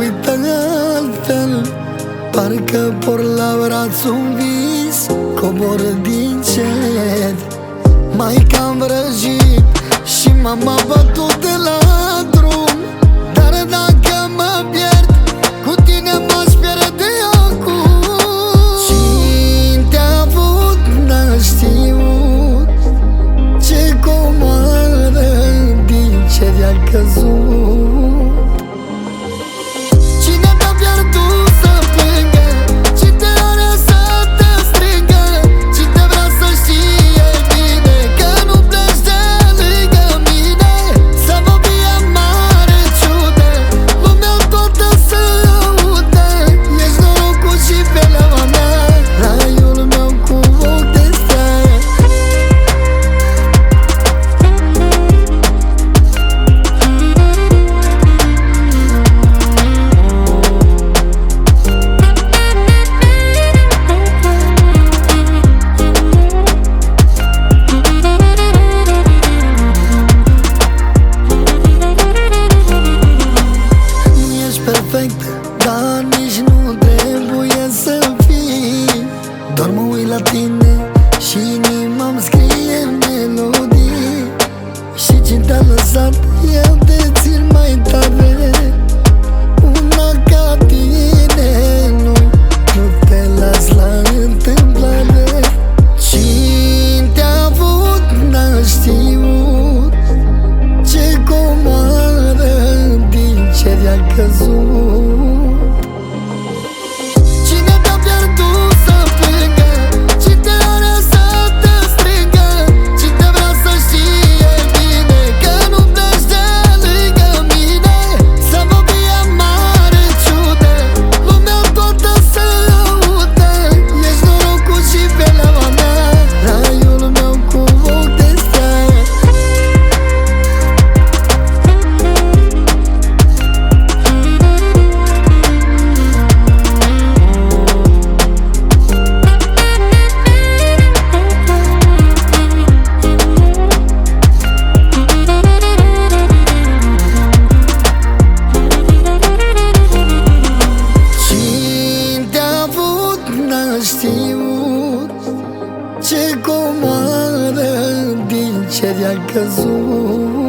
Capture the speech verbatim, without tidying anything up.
uită altfel, parcă por la braț un vis, cobor din cer. Maica-am vrăjit și m-am bătut de la drum, dar dacă mă pierd, cu tine m-aș pierde acum. Cine te-a avut n-a știut ce comoară din cer i-a căzut. Cine te-a pierdut să plângă, cine te are să te strigă, cine vrea să știe bine că nu pleci de lângă mine. Să vă fie mare ciudă, lumea toată să audă, ești norocul și pielea mea, raiul meu cu ochi de stea. Perfect, dar nici nu trebuie să fii. Doar mă uit la tine și inima-mi scrie melodii. Și ce te-a lăsat, eu te țin mai tare. Una ca tine, nu, nu te las la întâmplare. Cine te-a avut n-a știut ce comoară din cer i-a căzut. Cine te-a pierdut să plângă, cine te are să te strângă, cine vrea să știe bine că nu pleci de lângă mine. Să vă fie mare ciudă, lumea toată să audă, ești norocul și pielea mea, raiul meu cu ochi de stea. Știut ce comoară din cer i-a căzut.